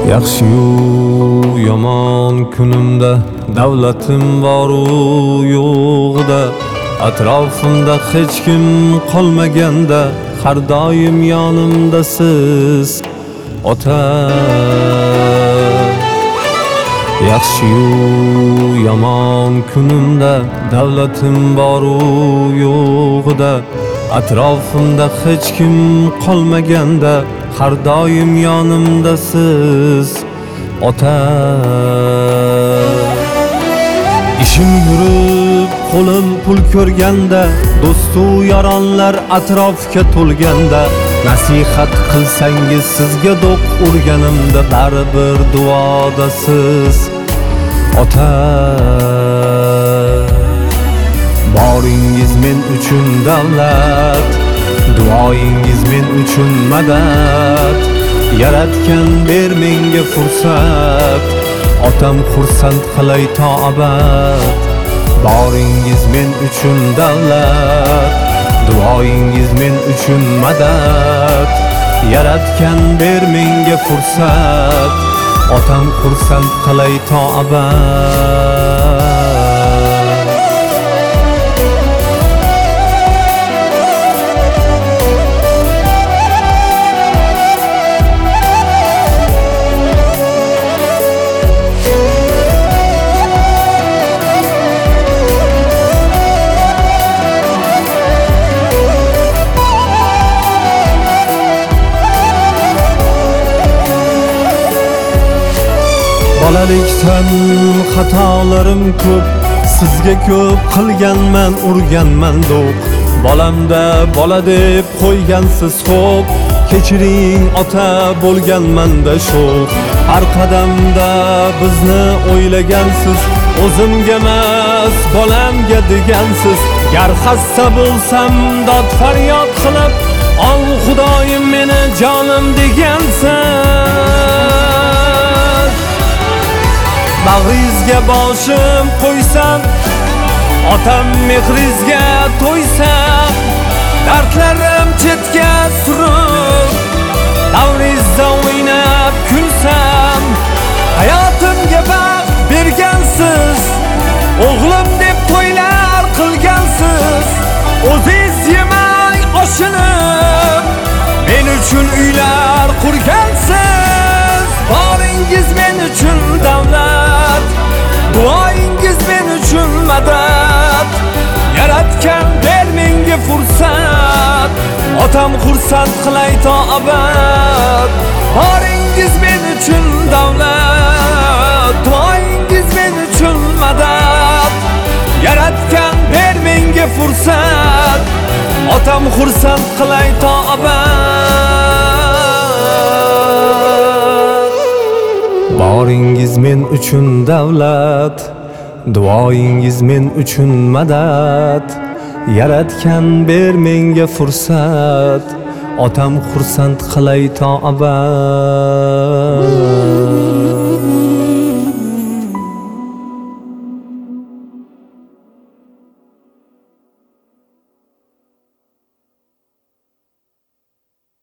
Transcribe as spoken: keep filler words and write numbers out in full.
Yaxshi-yu yomon kunimda davlatim boru yo'g'ida, atrofimda hech kim qolmaganda har doim yonimda siz ota. Yaxshi-yu yomon kunimda davlatim boru yo'g'ida, atrofimda hech kim qolmaganda har doim yonimda siz ota. İşim yurib qo'lim pul ko'rganda, do'stu yaronlar atrofga to'lganda, nasihat qilsangiz sizga do'q urganimda baribir duodasiz ota. Boringiz men uchun davlat, duoyingiz men uchun madad. Yaratgan ber menga fursat, otam xursand qilay to abad. Boringiz men uchun davlat, duoyingiz men uchun madad. Yaratgan ber menga fursat, otam xursand qilay to abad. Bolalikdan xatolarim ko'p, sizga ko'p qilganman, urganman do'q. Bolamda bola deb qo'ygansiz xo'p, kechiring ota bo'lganmanda sho'x. Har qadamda bizni o'ylagansiz, o'zimga emas bolamga degansiz. Gar xasta bo'lsam dod faryod qilib, ol xudoyim meni jonim degansiz. Bag'ringizga boshim qo'ysam, otam mehringizga to'ysam, dardlarim chetga surib, davringizda o'ynab kulsam, hayotimga baxt bergansiz, o'g'lim deb to'ylar qilgansiz. O'zingiz yemay oshinib, men uchun uylar qurgansiz. Boringiz men uchun davlat, duoyingiz men uchun madad. Yaratgan ber menga fursat, otam xursand qilay to abad. Boringiz men uchun davlat, duoyingiz men uchun madad. Yaratgan ber menga fursat, otam xursand qilay to abad. Boringiz men uchun davlat, duoyingiz men uchun madad. Yaratgan ber menga fursat, otam xursand qilay to abad.